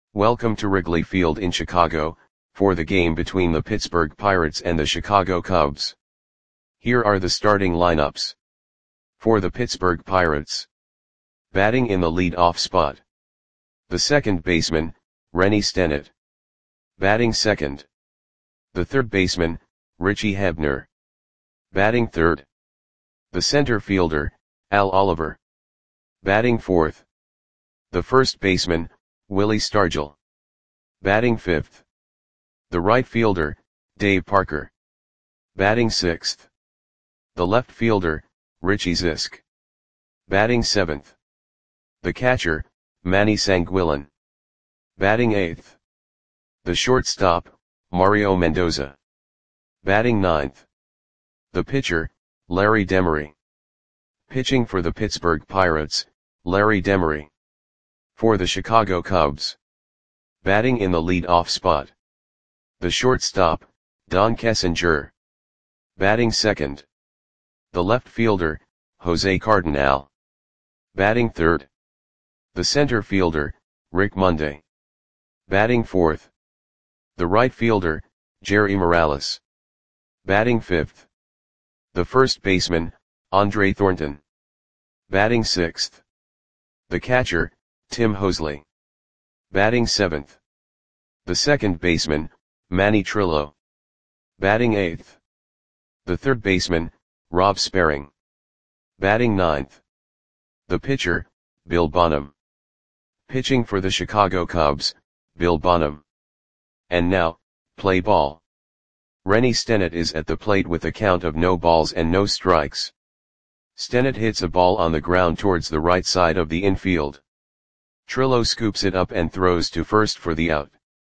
Welcome to Wrigley Field in Chicago, for the game between the Pittsburgh Pirates and the Chicago Cubs. Here are the starting lineups. For the Pittsburgh Pirates. Batting in the lead-off spot. The second baseman, Rennie Stennett. Batting second. The third baseman, Richie Hebner. Batting third. The center fielder, Al Oliver. Batting fourth. The first baseman, Willie Stargell. Batting fifth. The right fielder, Dave Parker. Batting sixth. The left fielder, Richie Zisk. Batting seventh. The catcher, Manny Sanguillen. Batting eighth. The shortstop, Mario Mendoza. Batting ninth. The pitcher, Larry Demery. Pitching for the Pittsburgh Pirates, Larry Demery. For the Chicago Cubs. Batting in the lead-off spot. The shortstop, Don Kessinger. Batting second. The left fielder, Jose Cardinal. Batting third. The center fielder, Rick Monday. Batting fourth. The right fielder, Jerry Morales. Batting fifth. The first baseman, Andre Thornton. Batting sixth. The catcher, Tim Hosley. Batting seventh. The second baseman, Manny Trillo. Batting eighth. The third baseman, Rob Sperring. Batting ninth. The pitcher, Bill Bonham. Pitching for the Chicago Cubs, Bill Bonham. And now, play ball. Rennie Stennett is at the plate with a count of no balls and no strikes. Stennett hits a ball on the ground towards the right side of the infield. Trillo scoops it up and throws to first for the out.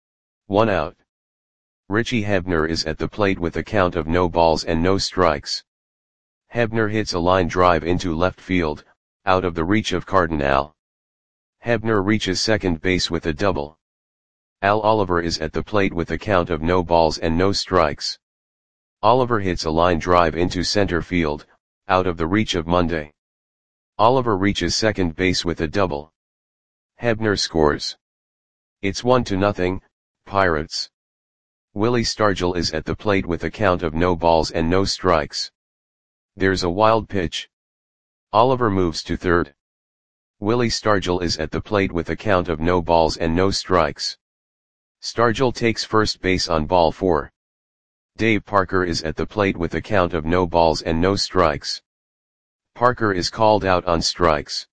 1 out. Richie Hebner is at the plate with a count of no balls and no strikes. Hebner hits a line drive into left field, out of the reach of Cardinal. Hebner reaches second base with a double. Al Oliver is at the plate with a count of no balls and no strikes. Oliver hits a line drive into center field, out of the reach of Monday. Oliver reaches second base with a double. Hebner scores. It's 1-0, Pirates. Willie Stargell is at the plate with a count of no balls and no strikes. There's a wild pitch. Oliver moves to third. Willie Stargell is at the plate with a count of no balls and no strikes. Stargell takes first base on ball 4. Dave Parker is at the plate with a count of no balls and no strikes. Parker is called out on strikes.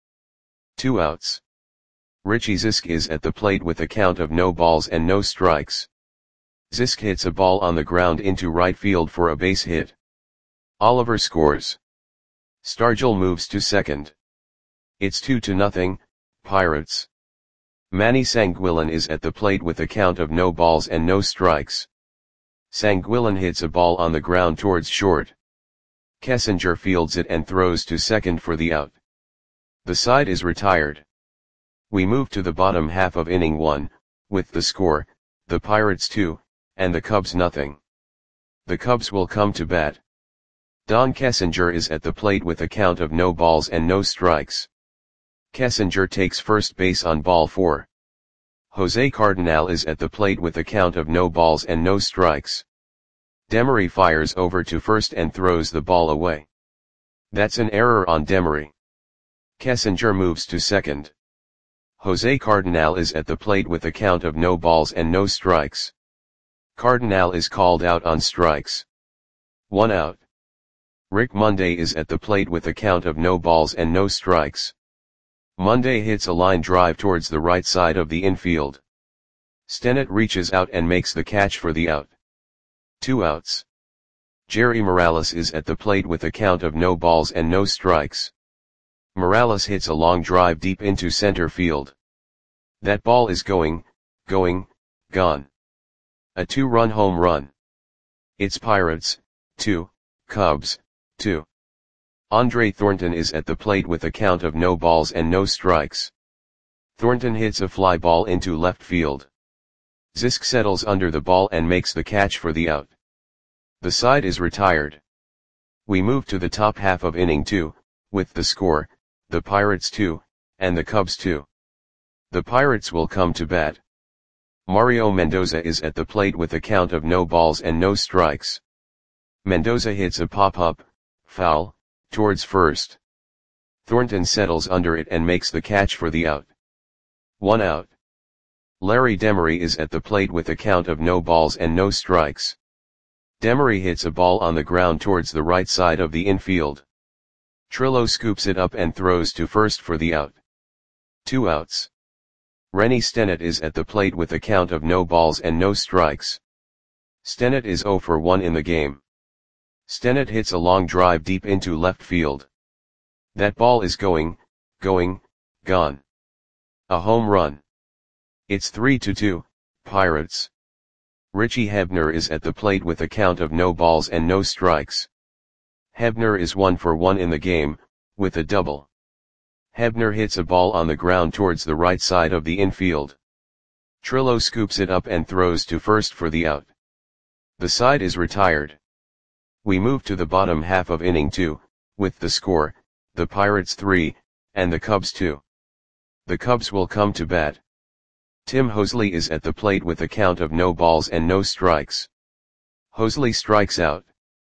2 outs. Richie Zisk is at the plate with a count of no balls and no strikes. Zisk hits a ball on the ground into right field for a base hit. Oliver scores. Stargell moves to second. It's 2-0, Pirates. Manny Sanguillen is at the plate with a count of no balls and no strikes. Sanguillen hits a ball on the ground towards short. Kessinger fields it and throws to second for the out. The side is retired. We move to the bottom half of inning 1, with the score, the Pirates 2, and the Cubs nothing. The Cubs will come to bat. Don Kessinger is at the plate with a count of no balls and no strikes. Kessinger takes first base on ball 4. Jose Cardinal is at the plate with a count of no balls and no strikes. Demery fires over to first and throws the ball away. That's an error on Demery. Kessinger moves to second. Jose Cardinal is at the plate with a count of no balls and no strikes. Cardinal is called out on strikes. 1 out. Rick Monday is at the plate with a count of no balls and no strikes. Monday hits a line drive towards the right side of the infield. Stennett reaches out and makes the catch for the out. 2 outs. Jerry Morales is at the plate with a count of no balls and no strikes. Morales hits a long drive deep into center field. That ball is gone. A 2-run home run. It's Pirates, 2, Cubs, 2. Andre Thornton is at the plate with a count of no balls and no strikes. Thornton hits a fly ball into left field. Zisk settles under the ball and makes the catch for the out. The side is retired. We move to the top half of inning 2, with the score, the Pirates 2, and the Cubs 2. The Pirates will come to bat. Mario Mendoza is at the plate with a count of no balls and no strikes. Mendoza hits a pop-up, foul, towards first. Thornton settles under it and makes the catch for the out. 1 out. Larry Demery is at the plate with a count of no balls and no strikes. Demery hits a ball on the ground towards the right side of the infield. Trillo scoops it up and throws to first for the out. 2 outs. Rennie Stennett is at the plate with a count of no balls and no strikes. Stennett is 0 for 1 in the game. Stennett hits a long drive deep into left field. That ball is gone. A home run. It's 3-2, Pirates. Richie Hebner is at the plate with a count of no balls and no strikes. Hebner is 1 for 1 in the game, with a double. Hebner hits a ball on the ground towards the right side of the infield. Trillo scoops it up and throws to first for the out. The side is retired. We move to the bottom half of inning 2, with the score, the Pirates 3, and the Cubs 2. The Cubs will come to bat. Tim Hosley is at the plate with a count of no balls and no strikes. Hosley strikes out.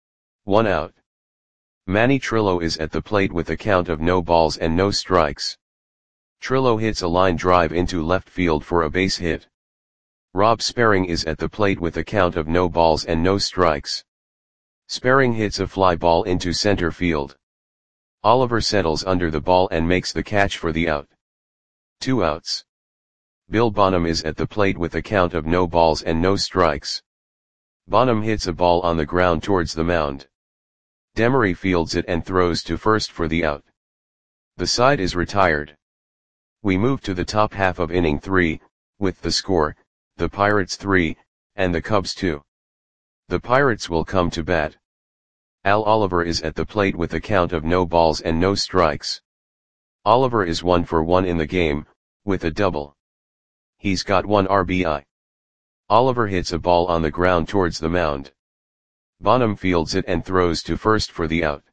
1 out. Manny Trillo is at the plate with a count of no balls and no strikes. Trillo hits a line drive into left field for a base hit. Rob Sparring is at the plate with a count of no balls and no strikes. Sparring hits a fly ball into center field. Oliver settles under the ball and makes the catch for the out. 2 outs. Bill Bonham is at the plate with a count of no balls and no strikes. Bonham hits a ball on the ground towards the mound. Demery fields it and throws to first for the out. The side is retired. We move to the top half of inning 3, with the score, the Pirates 3, and the Cubs 2. The Pirates will come to bat. Al Oliver is at the plate with a count of no balls and no strikes. Oliver is 1 for 1 in the game, with a double. He's got 1 RBI. Oliver hits a ball on the ground towards the mound. Bonham fields it and throws to first for the out.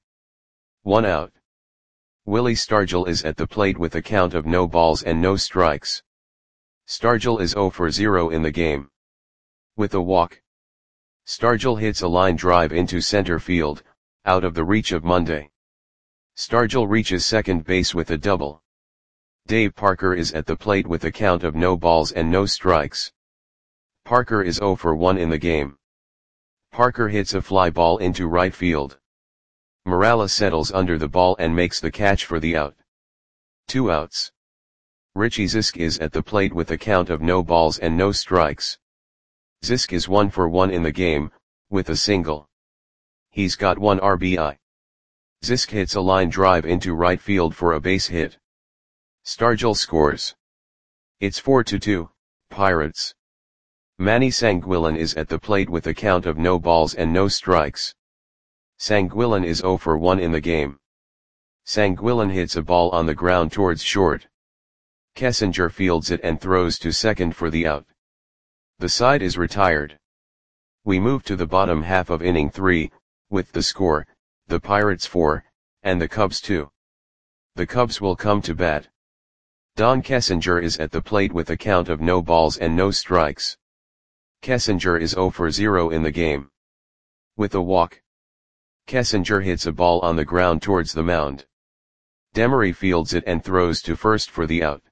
1 out. Willie Stargell is at the plate with a count of no balls and no strikes. Stargell is 0 for 0 in the game. With a walk. Stargell hits a line drive into center field, out of the reach of Monday. Stargell reaches second base with a double. Dave Parker is at the plate with a count of no balls and no strikes. Parker is 0 for 1 in the game. Parker hits a fly ball into right field. Morales settles under the ball and makes the catch for the out. 2 outs. Richie Zisk is at the plate with a count of no balls and no strikes. Zisk is 1 for 1 in the game, with a single. He's got 1 RBI. Zisk hits a line drive into right field for a base hit. Stargell scores. It's 4-2, Pirates. Manny Sanguillen is at the plate with a count of no balls and no strikes. Sanguillen is 0 for 1 in the game. Sanguillen hits a ball on the ground towards short. Kessinger fields it and throws to second for the out. The side is retired. We move to the bottom half of inning 3, with the score, the Pirates 4, and the Cubs 2. The Cubs will come to bat. Don Kessinger is at the plate with a count of no balls and no strikes. Kessinger is 0 for 0 in the game. With a walk. Kessinger hits a ball on the ground towards the mound. Demery fields it and throws to first for the out.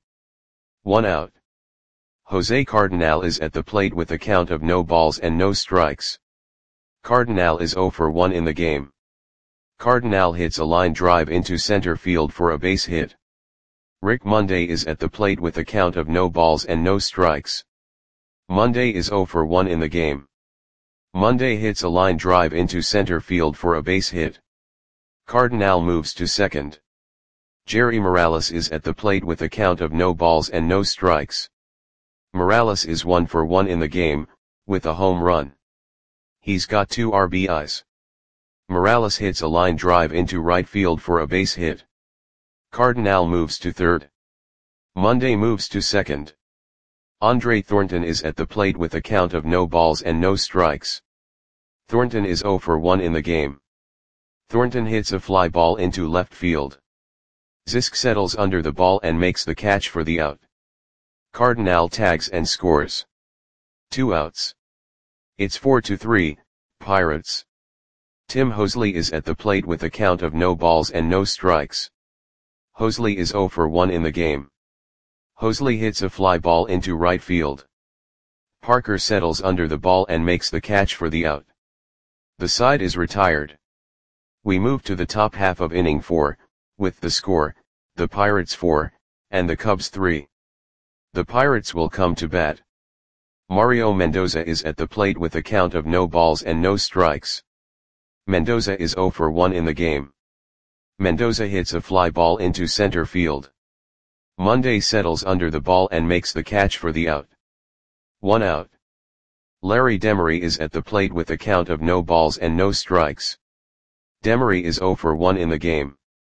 1 out. Jose Cardinal is at the plate with a count of no balls and no strikes. Cardinal is 0 for 1 in the game. Cardinal hits a line drive into center field for a base hit. Rick Monday is at the plate with a count of no balls and no strikes. Monday is 0 for 1 in the game. Monday hits a line drive into center field for a base hit. Cardinal moves to second. Jerry Morales is at the plate with a count of no balls and no strikes. Morales is 1 for 1 in the game, with a home run. He's got 2 RBIs. Morales hits a line drive into right field for a base hit. Cardinal moves to third. Monday moves to second. Andre Thornton is at the plate with a count of no balls and no strikes. Thornton is 0 for 1 in the game. Thornton hits a fly ball into left field. Zisk settles under the ball and makes the catch for the out. Cardinal tags and scores. 2 outs. It's 4-3, Pirates. Tim Hosley is at the plate with a count of no balls and no strikes. Hosley is 0 for 1 in the game. Hosley hits a fly ball into right field. Parker settles under the ball and makes the catch for the out. The side is retired. We move to the top half of inning 4, with the score, the Pirates 4, and the Cubs 3. The Pirates will come to bat. Mario Mendoza is at the plate with a count of no balls and no strikes. Mendoza is 0 for 1 in the game. Mendoza hits a fly ball into center field. Monday settles under the ball and makes the catch for the out. 1 out. Larry Demery is at the plate with a count of no balls and no strikes. Demery is 0 for 1 in the game.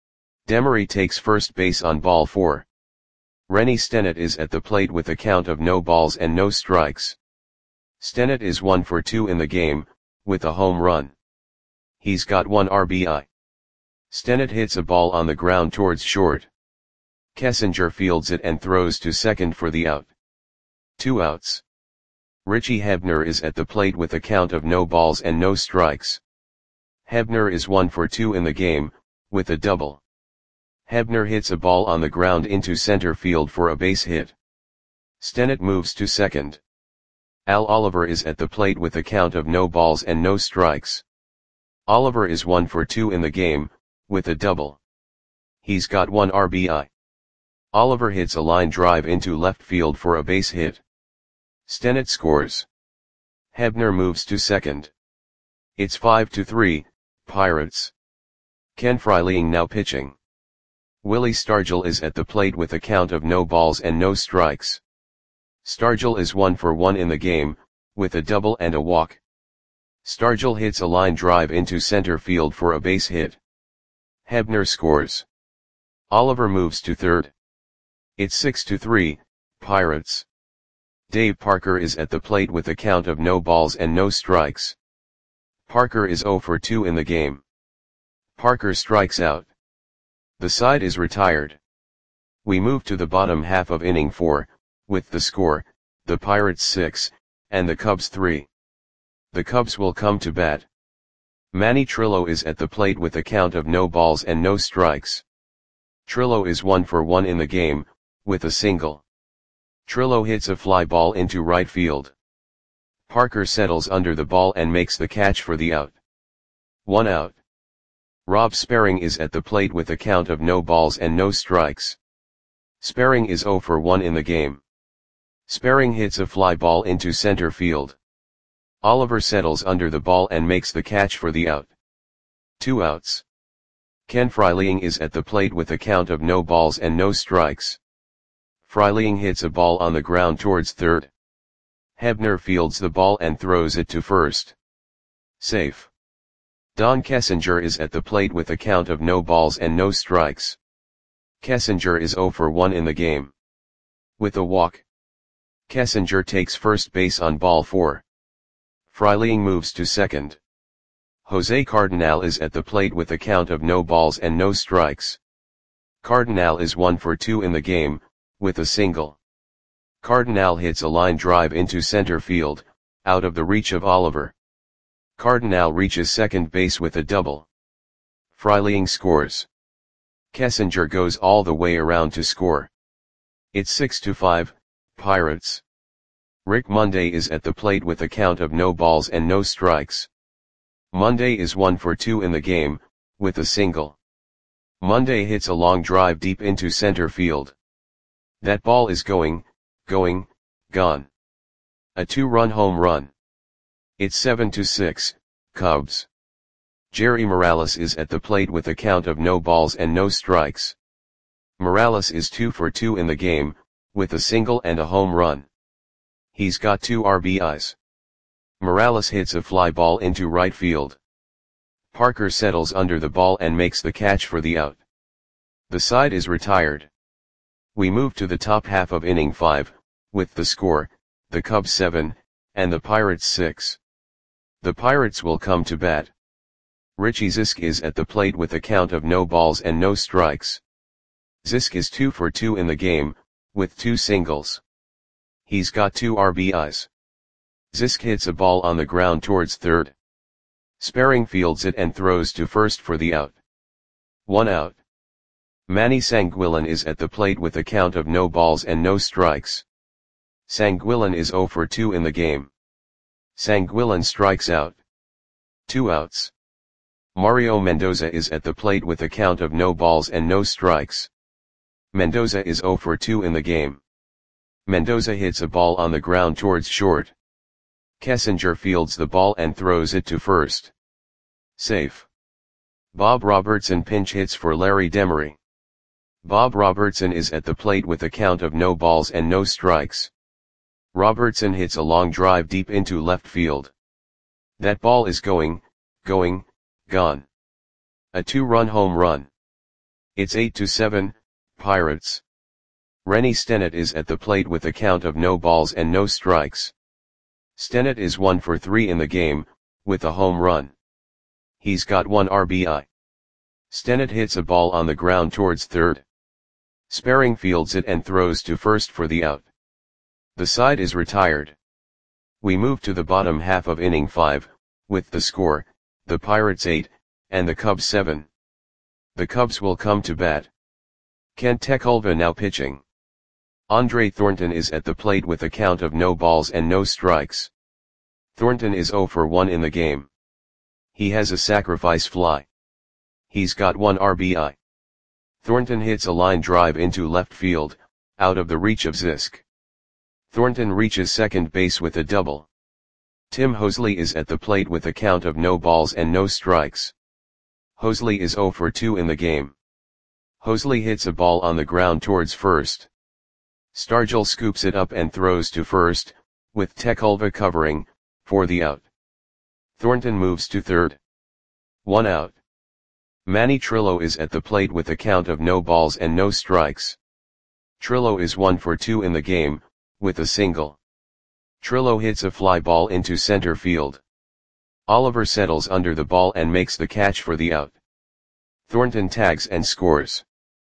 Demery takes first base on ball 4. Rennie Stennett is at the plate with a count of no balls and no strikes. Stennett is 1 for 2 in the game, with a home run. He's got 1 RBI. Stennett hits a ball on the ground towards short. Kessinger fields it and throws to second for the out. 2 outs. Richie Hebner is at the plate with a count of no balls and no strikes. Hebner is 1 for 2 in the game, with a double. Hebner hits a ball on the ground into center field for a base hit. Stennett moves to second. Al Oliver is at the plate with a count of no balls and no strikes. Oliver is 1 for 2 in the game, with a double. He's got 1 RBI. Oliver hits a line drive into left field for a base hit. Stennett scores. Hebner moves to second. It's 5-3, Pirates. Ken Freiling now pitching. Willie Stargell is at the plate with a count of no balls and no strikes. Stargell is 1 for 1 in the game, with a double and a walk. Stargell hits a line drive into center field for a base hit. Hebner scores. Oliver moves to third. It's 6-3, Pirates. Dave Parker is at the plate with a count of no balls and no strikes. Parker is 0 for 2 in the game. Parker strikes out. The side is retired. We move to the bottom half of inning 4, with the score, the Pirates 6, and the Cubs 3. The Cubs will come to bat. Manny Trillo is at the plate with a count of no balls and no strikes. Trillo is 1 for 1 in the game, with a single. Trillo hits a fly ball into right field. Parker settles under the ball and makes the catch for the out. 1 out. Rob Sparring is at the plate with a count of no balls and no strikes. Sparring is 0 for 1 in the game. Sparring hits a fly ball into center field. Oliver settles under the ball and makes the catch for the out. 2 outs. Ken Freiling is at the plate with a count of no balls and no strikes. Freiling hits a ball on the ground towards third. Hebner fields the ball and throws it to first. Safe. Don Kessinger is at the plate with a count of no balls and no strikes. Kessinger is 0 for 1 in the game. With a walk. Kessinger takes first base on ball 4. Freiling moves to second. Jose Cardinal is at the plate with a count of no balls and no strikes. Cardinal is 1 for 2 in the game, with a single. Cardinal hits a line drive into center field, out of the reach of Oliver. Cardinal reaches second base with a double. Freiling scores. Kessinger goes all the way around to score. It's 6-5, Pirates. Rick Monday is at the plate with a count of no balls and no strikes. Monday is 1 for 2 in the game, with a single. Monday hits a long drive deep into center field. That ball is gone. A 2-run home run. It's 7-6, Cubs. Jerry Morales is at the plate with a count of no balls and no strikes. Morales is 2 for 2 in the game, with a single and a home run. He's got 2 RBIs. Morales hits a fly ball into right field. Parker settles under the ball and makes the catch for the out. The side is retired. We move to the top half of inning 5, with the score, the Cubs 7, and the Pirates 6. The Pirates will come to bat. Richie Zisk is at the plate with a count of no balls and no strikes. Zisk is 2 for 2 in the game, with 2 singles. He's got 2 RBIs. Zisk hits a ball on the ground towards third. Sparing fields it and throws to first for the out. 1 out. Manny Sanguilin is at the plate with a count of no balls and no strikes. Sanguilin is 0 for 2 in the game. Sanguilin strikes out. 2 outs. Mario Mendoza is at the plate with a count of no balls and no strikes. Mendoza is 0 for 2 in the game. Mendoza hits a ball on the ground towards short. Kessinger fields the ball and throws it to first. Safe. Bob Robertson pinch hits for Larry Demery. Bob Robertson is at the plate with a count of no balls and no strikes. Robertson hits a long drive deep into left field. That ball is gone. A 2-run home run. It's 8-7, Pirates. Rennie Stennett is at the plate with a count of no balls and no strikes. Stennett is 1 for 3 in the game, with a home run. He's got 1 RBI. Stennett hits a ball on the ground towards third. Sparing fields it and throws to first for the out. The side is retired. We move to the bottom half of inning 5, with the score, the Pirates 8, and the Cubs 7. The Cubs will come to bat. Kent Tekulve now pitching. Andre Thornton is at the plate with a count of no balls and no strikes. Thornton is 0 for 1 in the game. He has a sacrifice fly. He's got 1 RBI. Thornton hits a line drive into left field, out of the reach of Zisk. Thornton reaches second base with a double. Tim Hosley is at the plate with a count of no balls and no strikes. Hosley is 0 for 2 in the game. Hosley hits a ball on the ground towards first. Stargell scoops it up and throws to first, with Tekulve covering, for the out. Thornton moves to third. 1 out. Manny Trillo is at the plate with a count of no balls and no strikes. Trillo is 1 for 2 in the game, with a single. Trillo hits a fly ball into center field. Oliver settles under the ball and makes the catch for the out. Thornton tags and scores.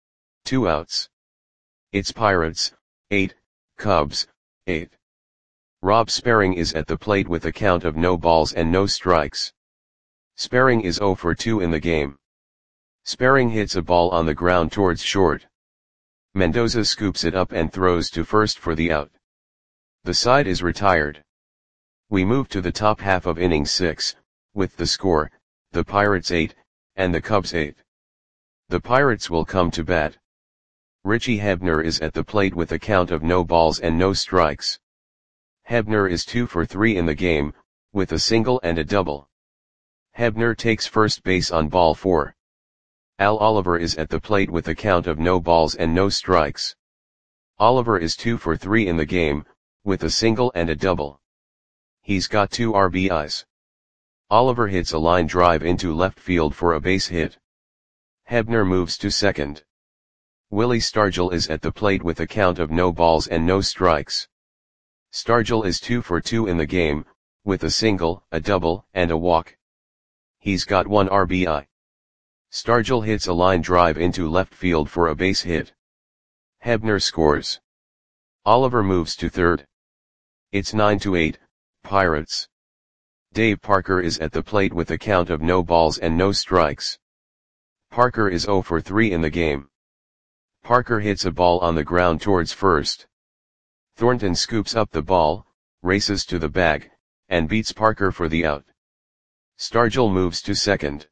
2 outs. It's Pirates 8, Cubs 8. Rob Sparing is at the plate with a count of no balls and no strikes. Sparing is 0 for 2 in the game. Sparing hits a ball on the ground towards short. Mendoza scoops it up and throws to first for the out. The side is retired. We move to the top half of inning 6, with the score, the Pirates 8, and the Cubs 8. The Pirates will come to bat. Richie Hebner is at the plate with a count of no balls and no strikes. Hebner is 2 for 3 in the game, with a single and a double. Hebner takes first base on ball 4. Al Oliver is at the plate with a count of no balls and no strikes. Oliver is 2 for 3 in the game, with a single and a double. He's got 2 RBIs. Oliver hits a line drive into left field for a base hit. Hebner moves to second. Willie Stargell is at the plate with a count of no balls and no strikes. Stargell is 2 for 2 in the game, with a single, a double, and a walk. He's got 1 RBI. Stargell hits a line drive into left field for a base hit. Hebner scores. Oliver moves to third. It's 9-8, Pirates. Dave Parker is at the plate with a count of no balls and no strikes. Parker is 0 for 3 in the game. Parker hits a ball on the ground towards first. Thornton scoops up the ball, races to the bag, and beats Parker for the out. Stargell moves to second.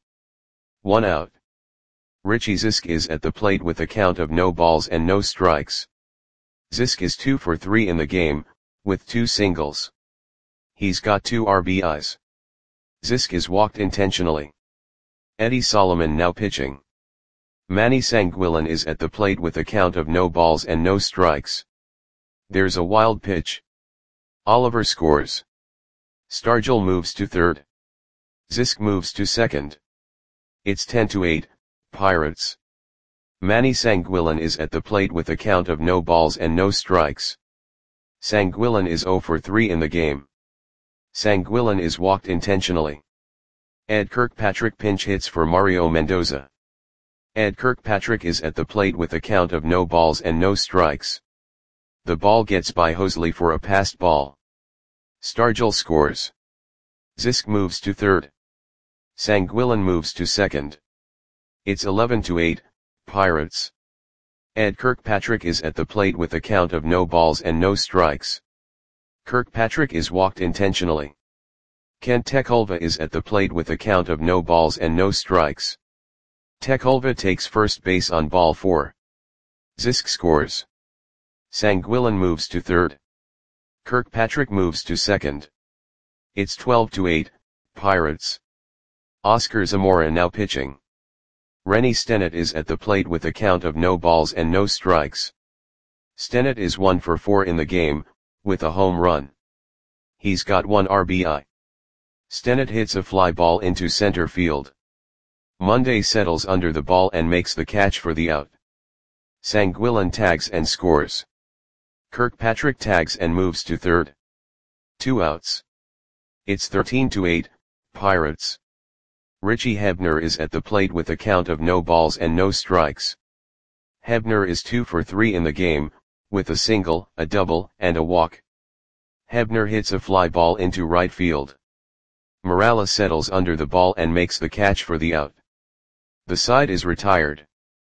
1 out. Richie Zisk is at the plate with a count of no balls and no strikes. Zisk is 2 for 3 in the game, with 2 singles. He's got 2 RBIs. Zisk is walked intentionally. Eddie Solomon now pitching. Manny Sanguilin is at the plate with a count of no balls and no strikes. There's a wild pitch. Oliver scores. Stargell moves to third. Zisk moves to second. It's 10-8, Pirates. Manny Sanguilin is at the plate with a count of no balls and no strikes. Sanguilin is 0 for 3 in the game. Sanguilin is walked intentionally. Ed Kirkpatrick pinch hits for Mario Mendoza. Ed Kirkpatrick is at the plate with a count of no balls and no strikes. The ball gets by Hosley for a passed ball. Stargell scores. Zisk moves to third. Sanguilin moves to second. It's 11-8, Pirates. Ed Kirkpatrick is at the plate with a count of no balls and no strikes. Kirkpatrick is walked intentionally. Kent Tekulve is at the plate with a count of no balls and no strikes. Tekulve takes first base on ball 4. Zisk scores. Sanguilin moves to third. Kirkpatrick moves to second. It's 12-8, Pirates. Oscar Zamora now pitching. Rennie Stennett is at the plate with a count of no balls and no strikes. Stennett is 1 for 4 in the game, with a home run. He's got 1 RBI. Stennett hits a fly ball into center field. Monday settles under the ball and makes the catch for the out. Sanguilin tags and scores. Kirkpatrick tags and moves to third. 2 outs. It's 13-8, Pirates. Richie Hebner is at the plate with a count of no balls and no strikes. Hebner is 2 for 3 in the game, with a single, a double, and a walk. Hebner hits a fly ball into right field. Morales settles under the ball and makes the catch for the out. The side is retired.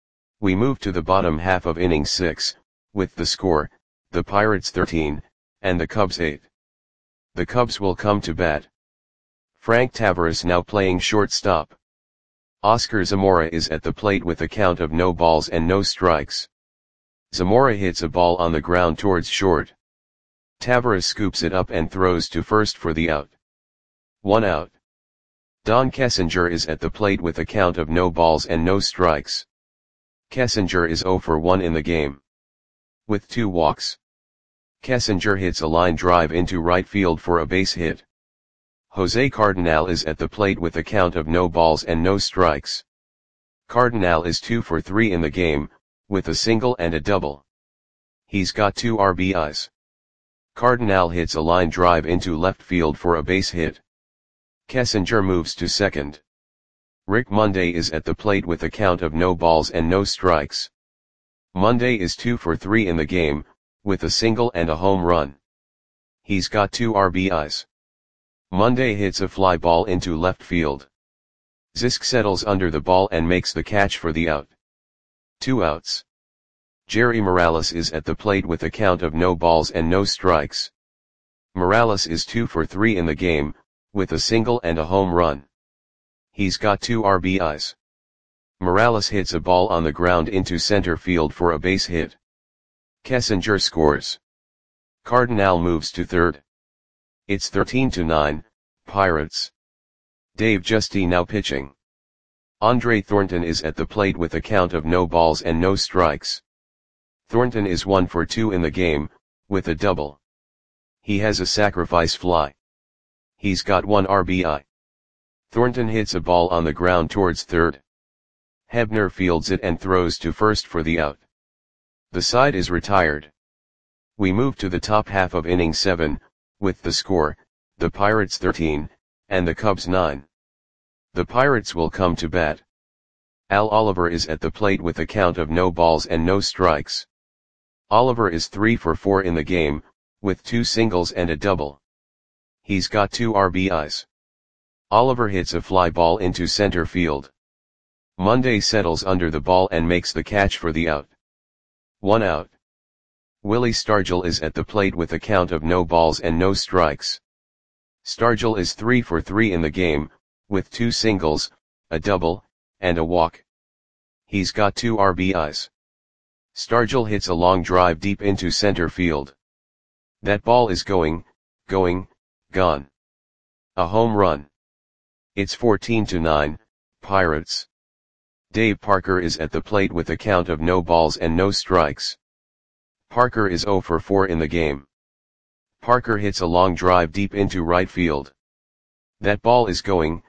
We move to the bottom half of inning 6, with the score, the Pirates 13, and the Cubs 8. The Cubs will come to bat. Frank Tavares now playing shortstop. Oscar Zamora is at the plate with a count of no balls and no strikes. Zamora hits a ball on the ground towards short. Tavares scoops it up and throws to first for the out. 1 out. Don Kessinger is at the plate with a count of no balls and no strikes. Kessinger is 0 for 1 in the game. With 2 walks. Kessinger hits a line drive into right field for a base hit. Jose Cardenal is at the plate with a count of no balls and no strikes. Cardenal is 2 for 3 in the game, with a single and a double. He's got 2 RBIs. Cardenal hits a line drive into left field for a base hit. Kessinger moves to second. Rick Monday is at the plate with a count of no balls and no strikes. Monday is 2 for 3 in the game, with a single and a home run. He's got 2 RBIs. Monday hits a fly ball into left field. Zisk settles under the ball and makes the catch for the out. 2 outs. Jerry Morales is at the plate with a count of no balls and no strikes. Morales is 2 for 3 in the game, with a single and a home run. He's got 2 RBIs. Morales hits a ball on the ground into center field for a base hit. Kessinger scores. Cardenal moves to third. It's 13-9, Pirates. Dave Justy now pitching. Andre Thornton is at the plate with a count of no balls and no strikes. Thornton is 1 for 2 in the game, with a double. He has a sacrifice fly. He's got 1 RBI. Thornton hits a ball on the ground towards third. Hebner fields it and throws to first for the out. The side is retired. We move to the top half of inning 7, with the score, the Pirates 13, and the Cubs 9. The Pirates will come to bat. Al Oliver is at the plate with a count of no balls and no strikes. Oliver is 3 for 4 in the game, with 2 singles and a double. He's got 2 RBIs. Oliver hits a fly ball into center field. Monday settles under the ball and makes the catch for the out. 1 out. Willie Stargell is at the plate with a count of no balls and no strikes. Stargell is 3 for 3 in the game, with 2 singles, a double, and a walk. He's got 2 RBIs. Stargell hits a long drive deep into center field. That ball is going, gone. A home run. It's 14-9, Pirates. Dave Parker is at the plate with a count of no balls and no strikes. Parker is 0 for 4 in the game. Parker hits a long drive deep into right field. That ball is going,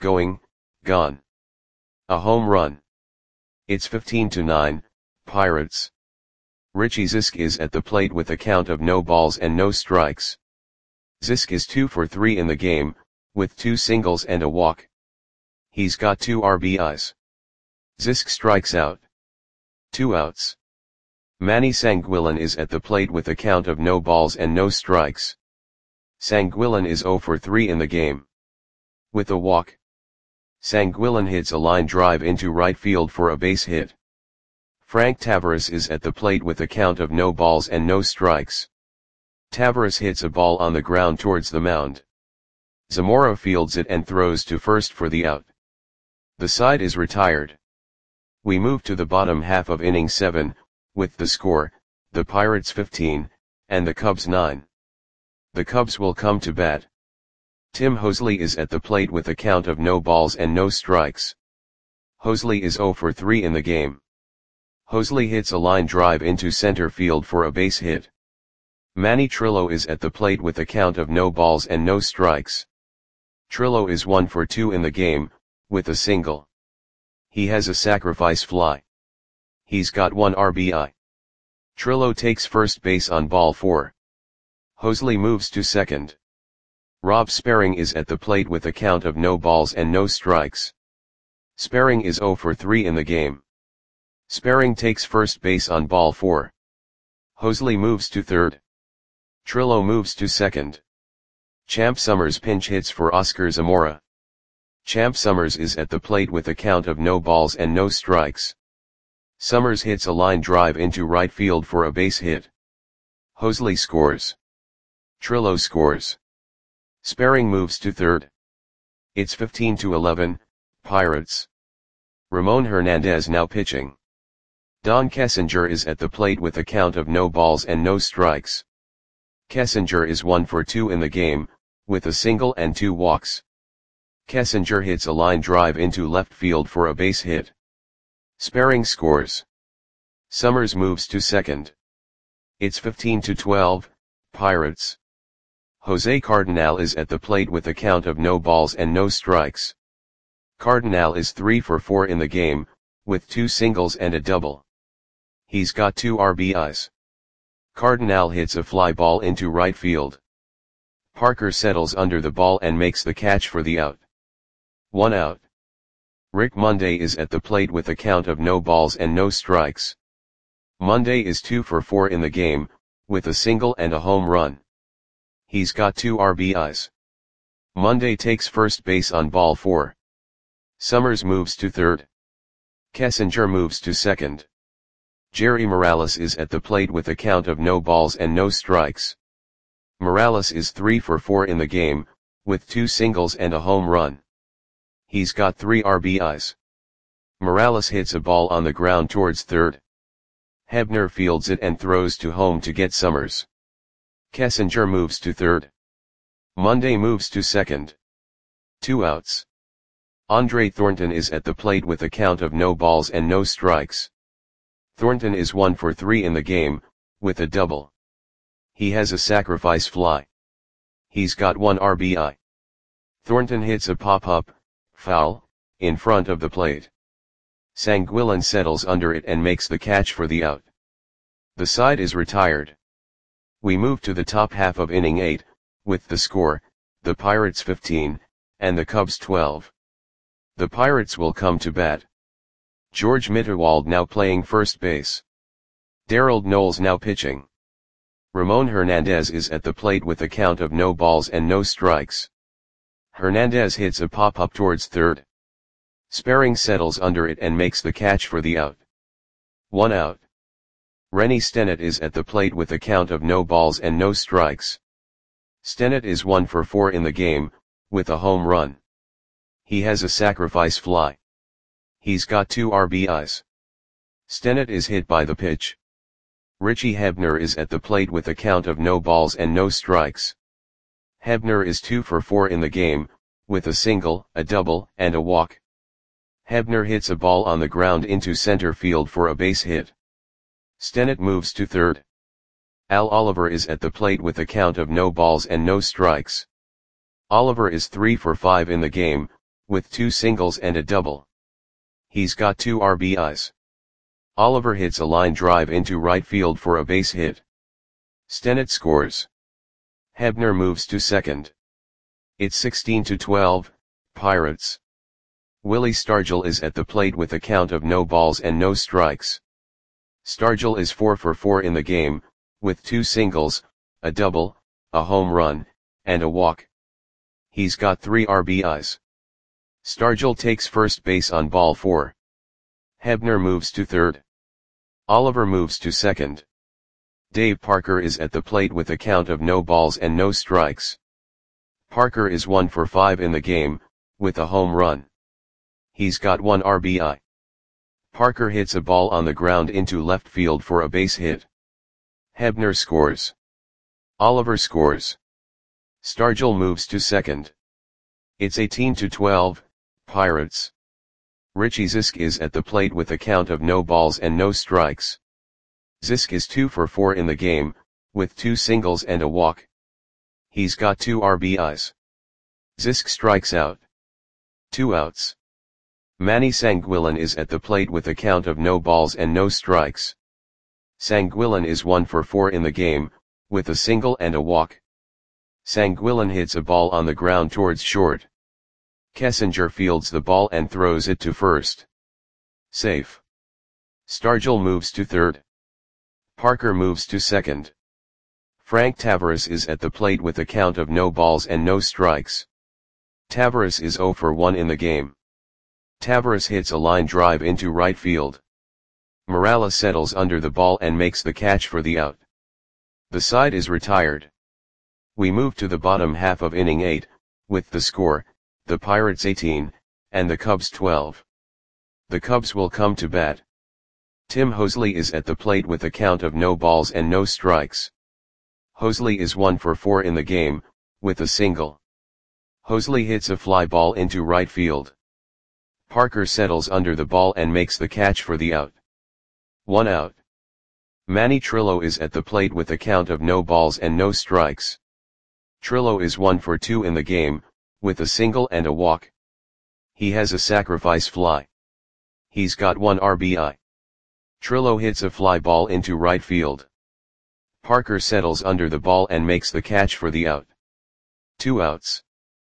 gone. A home run. It's 15-9, Pirates. Richie Zisk is at the plate with a count of no balls and no strikes. Zisk is 2 for 3 in the game, with 2 singles and a walk. He's got 2 RBIs. Zisk strikes out. 2 outs. Manny Sanguilin is at the plate with a count of no balls and no strikes. Sanguillen is 0 for 3 in the game. With a walk, Sanguillen hits a line drive into right field for a base hit. Frank Tavares is at the plate with a count of no balls and no strikes. Tavares hits a ball on the ground towards the mound. Zamora fields it and throws to first for the out. The side is retired. We move to the bottom half of inning 7, with the score, the Pirates 15, and the Cubs 9. The Cubs will come to bat. Tim Hosley is at the plate with a count of no balls and no strikes. Hosley is 0 for 3 in the game. Hosley hits a line drive into center field for a base hit. Manny Trillo is at the plate with a count of no balls and no strikes. Trillo is 1 for 2 in the game, with a single. He has a sacrifice fly. He's got 1 RBI. Trillo takes first base on ball 4. Hosley moves to second. Rob Sperring is at the plate with a count of no balls and no strikes. Sperring is 0 for 3 in the game. Sperring takes first base on ball 4. Hosley moves to third. Trillo moves to second. Champ Summers pinch hits for Oscar Zamora. Champ Summers is at the plate with a count of no balls and no strikes. Summers hits a line drive into right field for a base hit. Hosley scores. Trillo scores. Sperring moves to third. It's 15-11, Pirates. Ramon Hernandez now pitching. Don Kessinger is at the plate with a count of no balls and no strikes. Kessinger is 1 for 2 in the game, with a single and 2 walks. Kessinger hits a line drive into left field for a base hit. Sperring scores. Summers moves to second. It's 15-12, Pirates. Jose Cardinal is at the plate with a count of no balls and no strikes. Cardinal is 3 for 4 in the game, with 2 singles and a double. He's got 2 RBIs. Cardinal hits a fly ball into right field. Parker settles under the ball and makes the catch for the out. 1 out. Rick Monday is at the plate with a count of no balls and no strikes. Monday is 2 for 4 in the game, with a single and a home run. He's got 2 RBIs. Monday takes first base on ball 4. Summers moves to third. Kessinger moves to second. Jerry Morales is at the plate with a count of no balls and no strikes. Morales is 3 for 4 in the game, with 2 singles and a home run. He's got 3 RBIs. Morales hits a ball on the ground towards third. Hebner fields it and throws to home to get Summers. Kessinger moves to third. Monday moves to second. 2 outs. Andre Thornton is at the plate with a count of no balls and no strikes. Thornton is 1 for 3 in the game, with a double. He has a sacrifice fly. He's got 1 RBI. Thornton hits a pop-up, foul, in front of the plate. Sanguillen settles under it and makes the catch for the out. The side is retired. We move to the top half of inning 8, with the score, the Pirates 15, and the Cubs 12. The Pirates will come to bat. George Mitterwald now playing first base. Darrell Knowles now pitching. Ramon Hernandez is at the plate with a count of no balls and no strikes. Hernandez hits a pop-up towards third. Sperring settles under it and makes the catch for the out. 1 out. Rennie Stennett is at the plate with a count of no balls and no strikes. Stennett is 1 for 4 in the game, with a home run. He has a sacrifice fly. He's got 2 RBIs. Stennett is hit by the pitch. Richie Hebner is at the plate with a count of no balls and no strikes. Hebner is 2 for 4 in the game, with a single, a double, and a walk. Hebner hits a ball on the ground into center field for a base hit. Stennett moves to third. Al Oliver is at the plate with a count of no balls and no strikes. Oliver is 3 for 5 in the game, with 2 singles and a double. He's got 2 RBIs. Oliver hits a line drive into right field for a base hit. Stennett scores. Hebner moves to second. It's 16-12, Pirates. Willie Stargell is at the plate with a count of no balls and no strikes. Stargell is 4 for 4 in the game, with 2 singles, a double, a home run, and a walk. He's got 3 RBIs. Stargell takes first base on ball 4. Hebner moves to third. Oliver moves to second. Dave Parker is at the plate with a count of no balls and no strikes. Parker is 1 for 5 in the game, with a home run. He's got 1 RBI. Parker hits a ball on the ground into left field for a base hit. Hebner scores. Oliver scores. Stargell moves to second. It's 18-12, Pirates. Richie Zisk is at the plate with a count of no balls and no strikes. Zisk is 2 for 4 in the game, with 2 singles and a walk. He's got 2 RBIs. Zisk strikes out. 2 outs. Manny Sanguillen is at the plate with a count of no balls and no strikes. Sanguillen is 1 for 4 in the game, with a single and a walk. Sanguillen hits a ball on the ground towards short. Kessinger fields the ball and throws it to first. Safe. Stargell moves to third. Parker moves to second. Frank Tavares is at the plate with a count of no balls and no strikes. Tavares is 0 for 1 in the game. Tavares hits a line drive into right field. Morales settles under the ball and makes the catch for the out. The side is retired. We move to the bottom half of inning 8, with the score, the Pirates 18, and the Cubs 12. The Cubs will come to bat. Tim Hosley is at the plate with a count of no balls and no strikes. Hosley is 1 for 4 in the game, with a single. Hosley hits a fly ball into right field. Parker settles under the ball and makes the catch for the out. 1 out. Manny Trillo is at the plate with a count of no balls and no strikes. Trillo is 1 for 2 in the game, with a single and a walk. He has a sacrifice fly. He's got 1 RBI. Trillo hits a fly ball into right field. Parker settles under the ball and makes the catch for the out. 2 outs.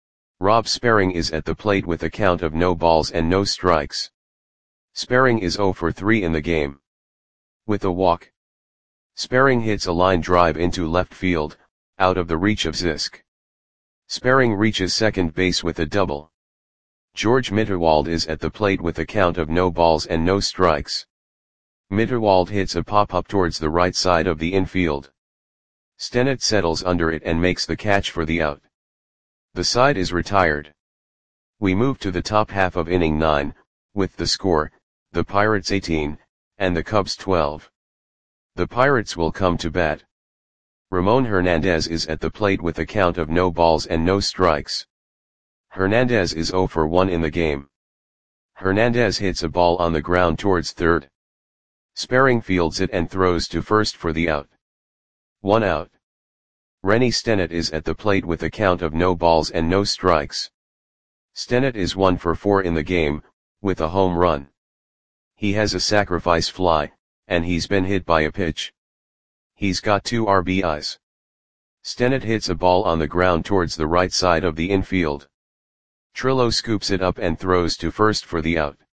Rob Sperring is at the plate with a count of no balls and no strikes. Sperring is 0 for 3 in the game. With a walk. Sperring hits a line drive into left field, out of the reach of Zisk. Sperring reaches second base with a double. George Mitterwald is at the plate with a count of no balls and no strikes. Mitterwald hits a pop-up towards the right side of the infield. Stennett settles under it and makes the catch for the out. The side is retired. We move to the top half of inning 9, with the score, the Pirates 18, and the Cubs 12. The Pirates will come to bat. Ramon Hernandez is at the plate with a count of no balls and no strikes. Hernandez is 0 for 1 in the game. Hernandez hits a ball on the ground towards third. Sperring fields it and throws to first for the out. 1 out. Rennie Stennett is at the plate with a count of no balls and no strikes. Stennett is 1 for 4 in the game, with a home run. He has a sacrifice fly, and he's been hit by a pitch. He's got 2 RBIs. Stennett hits a ball on the ground towards the right side of the infield. Trillo scoops it up and throws to first for the out.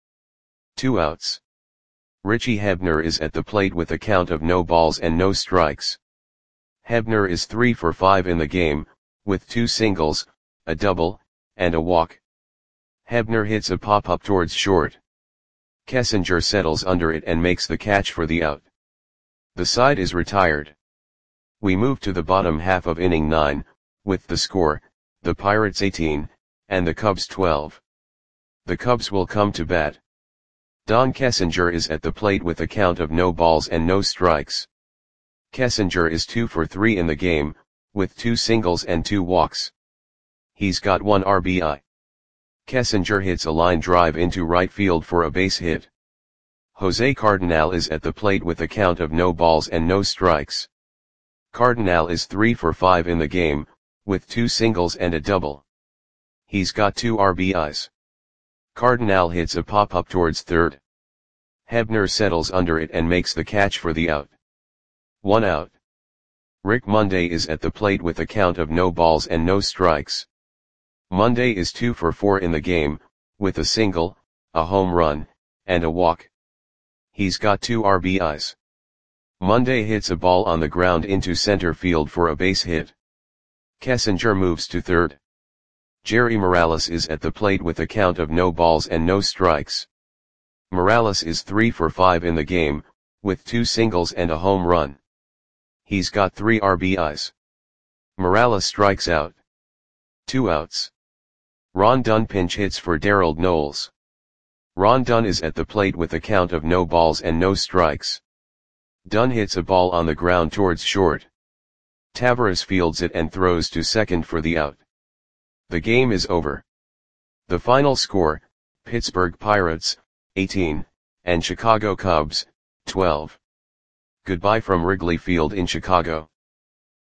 2 outs. Richie Hebner is at the plate with a count of no balls and no strikes. Hebner is 3 for 5 in the game, with 2 singles, a double, and a walk. Hebner hits a pop-up towards short. Kessinger settles under it and makes the catch for the out. The side is retired. We move to the bottom half of inning 9, with the score, the Pirates 18, and the Cubs 12. The Cubs will come to bat. Don Kessinger is at the plate with a count of no balls and no strikes. Kessinger is 2 for 3 in the game, with 2 singles and 2 walks. He's got 1 RBI. Kessinger hits a line drive into right field for a base hit. Jose Cardenal is at the plate with a count of no balls and no strikes. Cardenal is 3 for 5 in the game, with 2 singles and a double. He's got 2 RBIs. Cardenal hits a pop-up towards third. Hebner settles under it and makes the catch for the out. 1 out. Rick Monday is at the plate with a count of no balls and no strikes. Monday is 2 for 4 in the game, with a single, a home run, and a walk. He's got 2 RBIs. Monday hits a ball on the ground into center field for a base hit. Kessinger moves to third. Jerry Morales is at the plate with a count of no balls and no strikes. Morales is 3 for 5 in the game, with 2 singles and a home run. He's got 3 RBIs. Morales strikes out. 2 outs. Ron Dunn pinch hits for Darold Knowles. Ron Dunn is at the plate with a count of no balls and no strikes. Dunn hits a ball on the ground towards short. Taveras fields it and throws to second for the out. The game is over. The final score, Pittsburgh Pirates, 18, and Chicago Cubs, 12. Goodbye from Wrigley Field in Chicago.